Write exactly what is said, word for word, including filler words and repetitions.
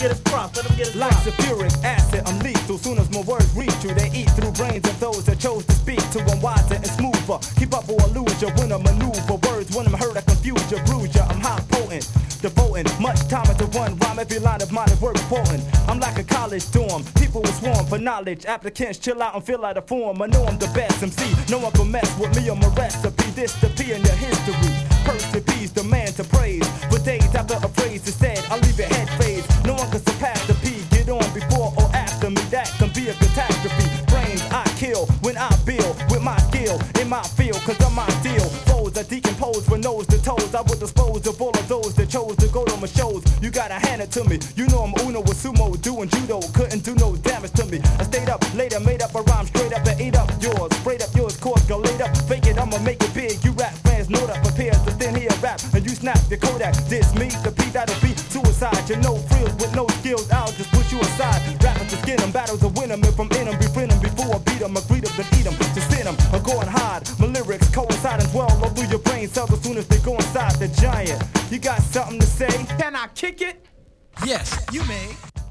get his props, let him get his like props. sulfuric acid, I'm lethal. Soon as my words reach you, they eat through brains of those that chose to speak to one wiser and smoother. Keep up or lose you when I maneuver. Words when I'm heard, I confuse you, bruise you. I'm high potent, devoting much time into one rhyme. Every line of mine is worth quoting. I'm like a college dorm. People will swarm for knowledge. Applicants chill out and feel like a form. I know I'm the best M C. No one can mess with me or my recipe. This the P in your history. Percy P's the man to praise. For days after a phrase is said, I'll leave your head phase. No one can surpass the P. Get on before or after me. That can be a catastrophe. Brains I kill when I build with my skill in my field. Cause I'm my deal. Foes I decompose from nose to toes. I would dispose of all of those that chose to go to my shows. You gotta hand it to me. You know I'm Uno with sumo doing judo. Couldn't do no damage to me. I stayed up later, made up a rhyme straight up and ate up yours. Sprayed up yours, chords go laid up. Fake it, I'ma make it big. You rap fans know that prepared to thin here rap. And you snap your Kodak. This me, the P that'll be suicide. You know frills with no skills. I'll just push you aside. Rapping to skin them, battles to win them. If I'm in them, befriend them before I beat them. Agree them, then eat them. To sin them, I'm going hard. My lyrics coincide and dwell all through your brain cells as soon as they go inside the giant. You got something to say? Can I kick it? Yes, you may.